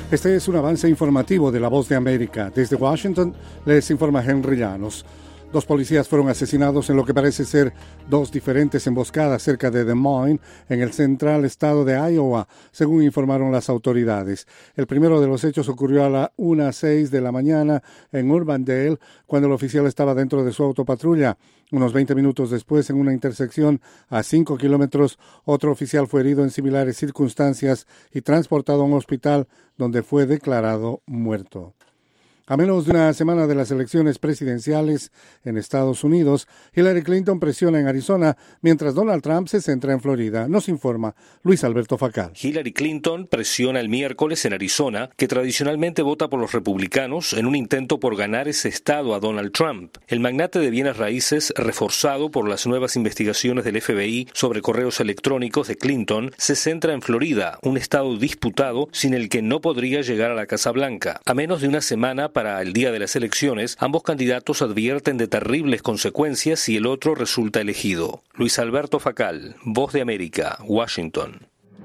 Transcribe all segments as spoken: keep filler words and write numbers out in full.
Este es un avance informativo de La Voz de América. Desde Washington les informa Henry Llanos. Dos policías fueron asesinados en lo que parece ser dos diferentes emboscadas cerca de Des Moines, en el central estado de Iowa, según informaron las autoridades. El primero de los hechos ocurrió a las una a seis de la mañana en Urbandale, cuando el oficial estaba dentro de su autopatrulla. Unos veinte minutos después, en una intersección a cinco kilómetros, otro oficial fue herido en similares circunstancias y transportado a un hospital donde fue declarado muerto. A menos de una semana de las elecciones presidenciales en Estados Unidos, Hillary Clinton presiona en Arizona, mientras Donald Trump se centra en Florida. Nos informa Luis Alberto Facal. Hillary Clinton presiona el miércoles en Arizona, que tradicionalmente vota por los republicanos, en un intento por ganar ese estado a Donald Trump. El magnate de bienes raíces, reforzado por las nuevas investigaciones del F B I sobre correos electrónicos de Clinton, se centra en Florida, un estado disputado sin el que no podría llegar a la Casa Blanca. A menos de una semana para el día de las elecciones, ambos candidatos advierten de terribles consecuencias si el otro resulta elegido. Luis Alberto Facal, Voz de América, Washington.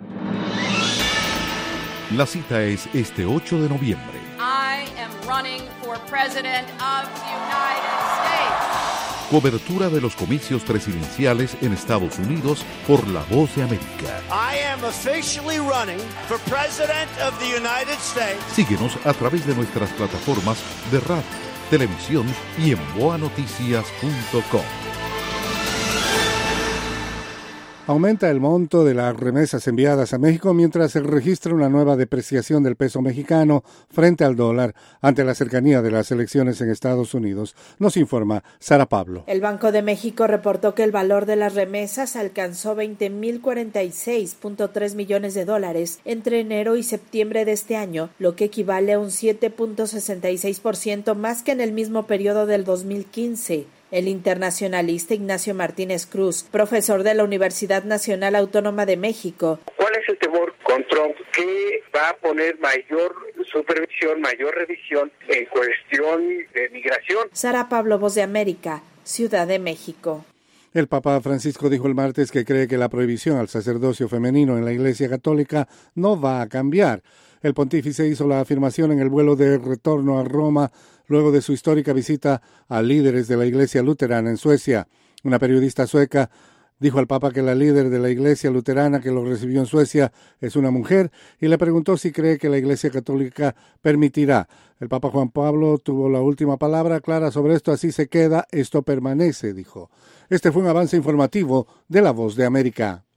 La cita es este ocho de noviembre. I am running for president of the United States. Cobertura de los comicios presidenciales en Estados Unidos por La Voz de América. I am officially running for president of the United States. Síguenos a través de nuestras plataformas de radio, televisión y en boa noticias punto com. Aumenta el monto de las remesas enviadas a México mientras se registra una nueva depreciación del peso mexicano frente al dólar ante la cercanía de las elecciones en Estados Unidos. Nos informa Sara Pablo. El Banco de México reportó que el valor de las remesas alcanzó veinte mil cuarenta y seis punto tres millones de dólares entre enero y septiembre de este año, lo que equivale a un siete punto sesenta y seis por ciento más que en el mismo periodo del dos mil quince. El internacionalista Ignacio Martínez Cruz, profesor de la Universidad Nacional Autónoma de México. ¿Cuál es el temor con Trump? Que va a poner mayor supervisión, mayor revisión en cuestión de migración. Sara Pablo, Voz de América, Ciudad de México. El Papa Francisco dijo el martes que cree que la prohibición al sacerdocio femenino en la Iglesia Católica no va a cambiar. El pontífice hizo la afirmación en el vuelo de retorno a Roma luego de su histórica visita a líderes de la Iglesia Luterana en Suecia. Una periodista sueca dijo al Papa que la líder de la Iglesia Luterana que lo recibió en Suecia es una mujer y le preguntó si cree que la Iglesia Católica permitirá. El Papa Juan Pablo tuvo la última palabra clara sobre esto. Así se queda, esto permanece, dijo. Este fue un avance informativo de La Voz de América.